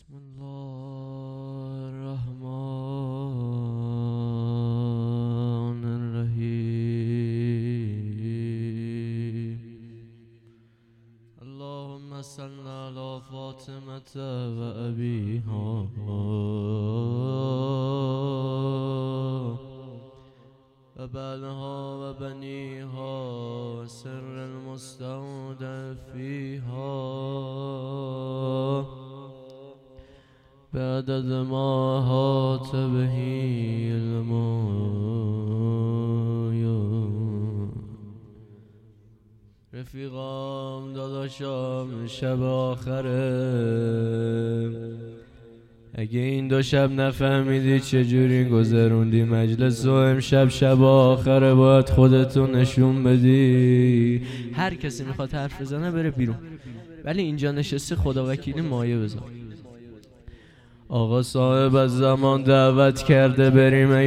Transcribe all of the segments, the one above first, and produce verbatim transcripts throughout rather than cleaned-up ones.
بسم الله الرحمن الرحیم. اللهم صل على فاطمة و ابیها و بعلها و بنیها سر المستودع فیها بعدد ما هات به المویون. رفیقام، داداشام، شب آخره. اگه این دو شب نفهمیدی چجوری گذروندی مجلس و امشب شب آخره باید خودتو نشون بدی. هر کسی میخواد حرف بزنه بره بیرون، ولی اینجا نشستی خدا وکیلی مایه بذار. آقا صاحب از زمان دعوت کرده بریم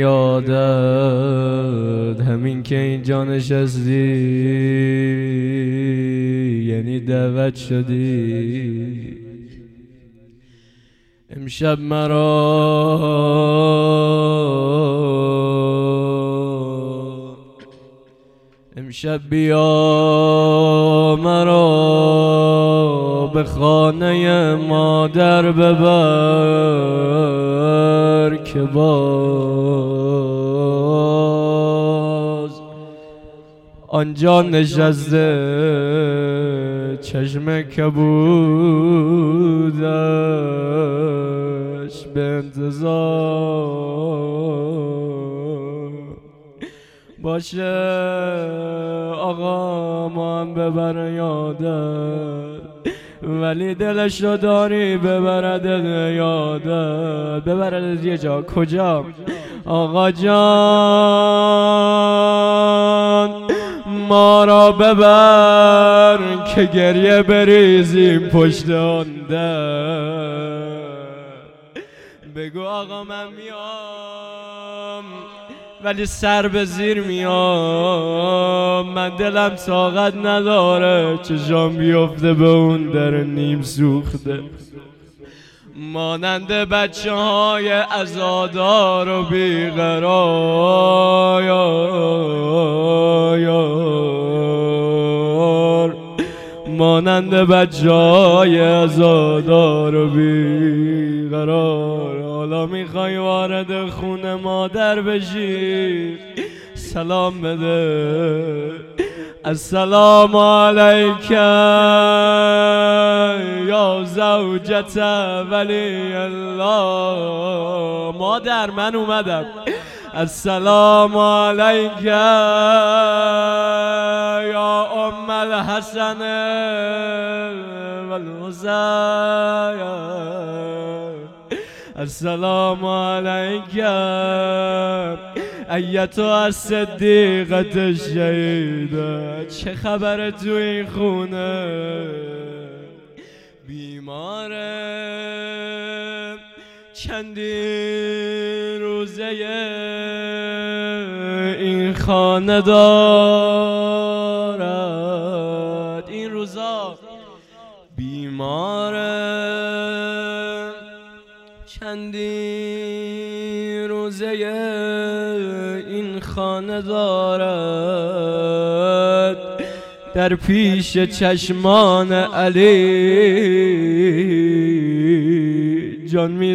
یادت، همین که اینجا نشستی یعنی دعوت شدی. امشب مرا امشب بیا مرا به خانه مادر ببر که باز آنجا نشسته چشم کبودش به انتظار باشه. آقا ما هم ببر یادت، ولی دلشو داری ببرد یادت. ببرد یه جا. کجا؟ آقا جان ما را ببر که گریه بریزیم پشت آن در. بگو آقا من میام ولی سر به زیر میام، من دلم طاقت نداره چشام بیفته به اون در نیم سوخته. مانند بچه های عزادار و بیقرار، مانند بچه های عزادار و بیقرار. حالا میخوای وارد خونه مادر بشی، سلام بده. السلام علیک یا زوجت ولی الله. مادر من اومدم. السلام علیک یا ام الحسن والحسین. السلام علیک ایتها الصدیقة الشهیده. چه خبره تو این خونه؟ بیماره چندین روزه این خانه دارد. این روزا بیماره چندین روزه این خانه دارد. در پیش چشمان علی جان می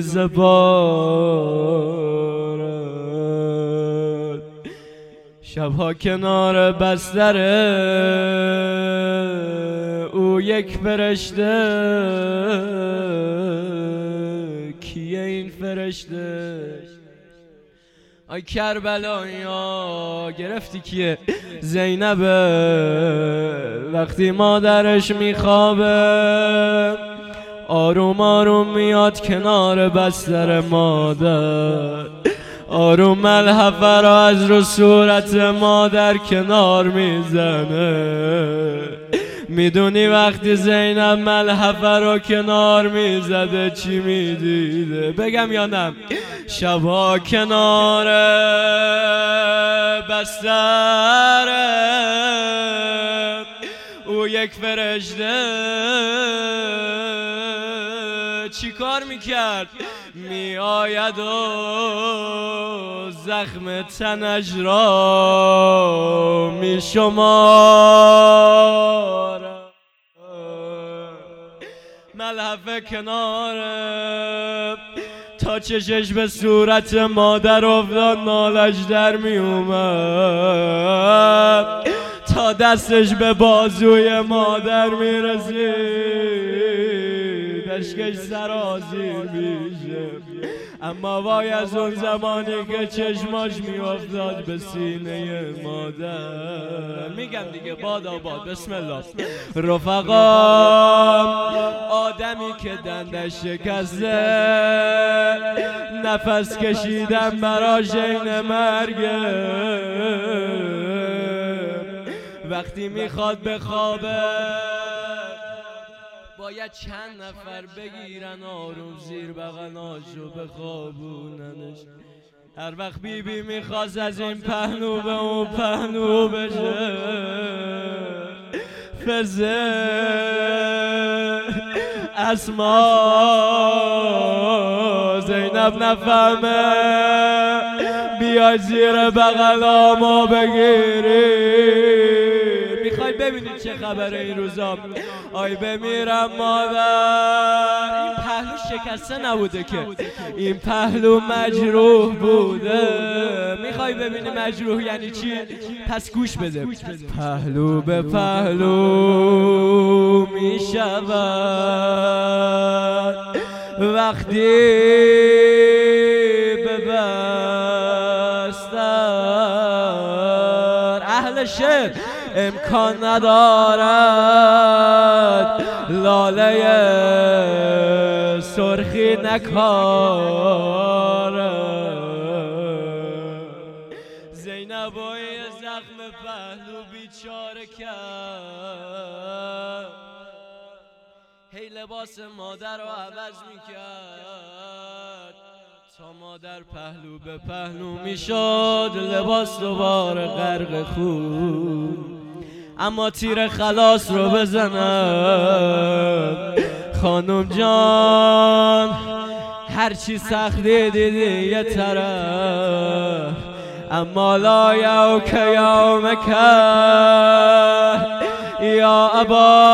سپارد. شبها کنار بستر او یک فرشته. کیه این فرشته؟ آی کربلایا گرفتی کیه؟ زینبه. وقتی مادرش میخوابه آروم آروم میاد کنار بستر مادر، آروم ملحفه را از رو صورت مادر کنار میزنه. میدونی وقتی زینب ملحفه رو کنار میزده چی میدیده؟ بگم یا نه؟ شبها کنار بستر او یک فرشته چی کار میکرد؟ می آید و زخم تنش را می شمارد، ملحفه کناره تا چشش به صورت مادر افتاد نالش در می اومد، تا دستش به بازوی مادر می رسید اشکش سرازیر میشه. اما وای از اون زمانی که چشماش می افتاد به سینه مادر. میگم دیگه باد آباد. بسم الله. رفقا آدمی که دندش شکسته نفس کشیدن براش این مرگه، وقتی میخواد بخوابه باید چند نفر بگیرن آروم زیر بغلاشو بخوابوننش. هر وقت بی بی میخواست از این پهنو به اون پهنو بشه فزه اسما زینب نفهمه بیای زیر بغلامو بگیری. میخوای ببینید چه خبره این روزا؟ آی بمیرم مادر. این پهلو شکسته نبوده که، این پهلو مجروح بوده. میخوای ببینی مجروح یعنی چی؟ پس گوش بده. پهلو به پهلو میشود وقتی به بستر. اهل شعر امکان ندارد لاله سرخی نکارد. زینب و یه زخم پهلو بیچاره کرد، هی لباس مادر رو عوض میکرد تا مادر پهلو به پهلو میشد، لباس دوباره غرق خون. اما تیر خلاص رو بزنم خانم جان، هرچی سختی دیدی یه طرف، اما لا یوک یومک یا ابا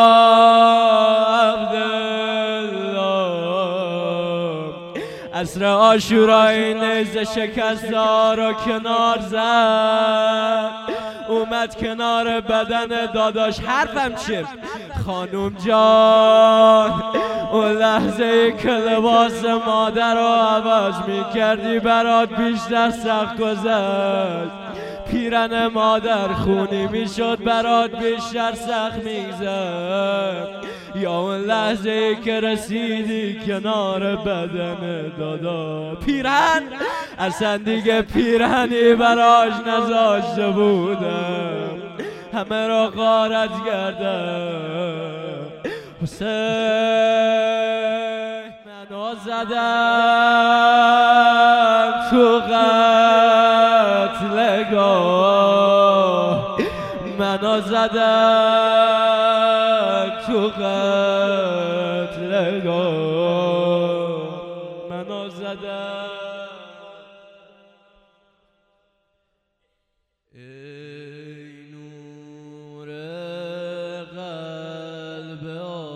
عصر عاشورای نیزه شکستار رو کنار زد، اومد کنار بدن داداش. حرفم چیه؟ خانوم جان اون لحظه ای که لباس مادر رو عوض می کردی برات بیشتر سخت گذشت. پیرن مادر خونی می شد برات بیشتر سخت می گذشت، یا اون لحظه ای که رسیدی کنار بدن دادا. پیرن اصلا دیگه پیرنی براش نذاشته بودم، همه را غارت کردم. حسین منو زدم تو قتلگاه، منو زدم تو قتلگاه، منو زدم. ای نور قلب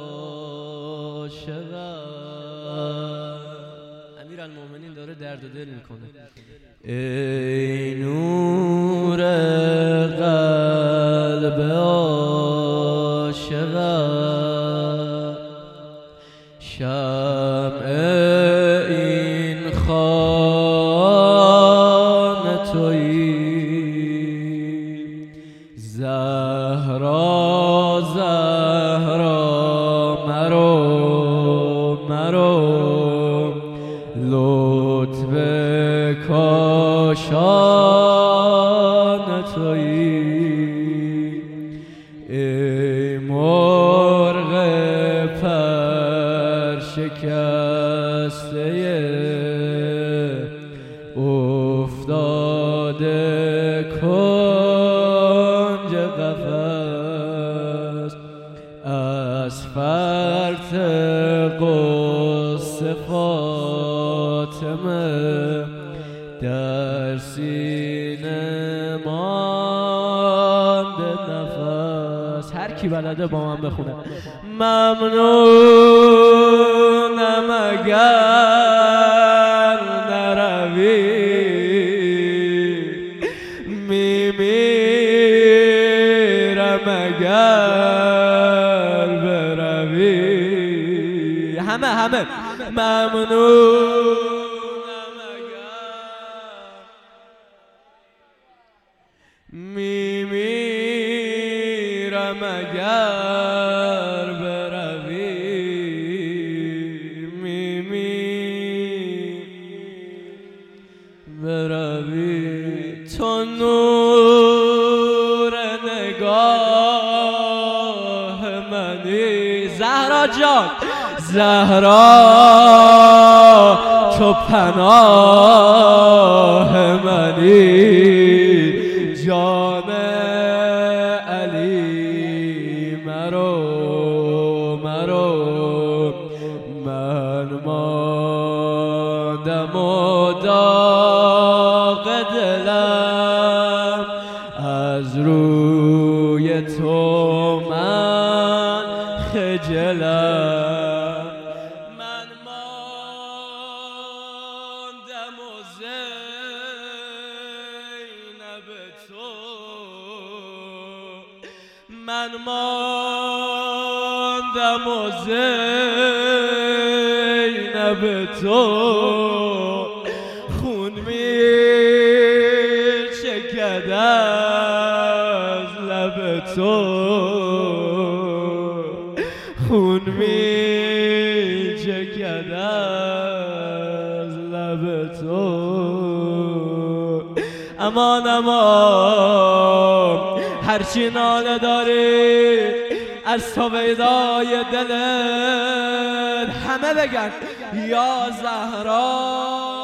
عاشقم. امیرالمومنین داره درد و دل میکنه. ای نور قلب عاشقم، شمع این خانه تویی، زهرا زهرا مرو مرو، لطف کاشان تویی. ای مرغ پر شکسته افتاده کنج قفس، از فرط قصه فاطمه در سینه مانده نفس. هر کی بلده با من بخونه. ممنونم اگر نروی، میمیرم اگر بروی. همه همه ممنون میمیرم اگر بروی، میمی بروی. تو نور نگاه منی زهرا جان، زهرا تو پناه منی. جان علی مرو مرو، من ماندم و داغ دلم از روی تو من خجلم. من ماندم و زینب تو، من ماندم و زینب تو. خون می چکد از لب تو، خون می چکد از لب تو. امان امان هرچی ناله داری از تو ویدای دلت، همه بگن یا زهرا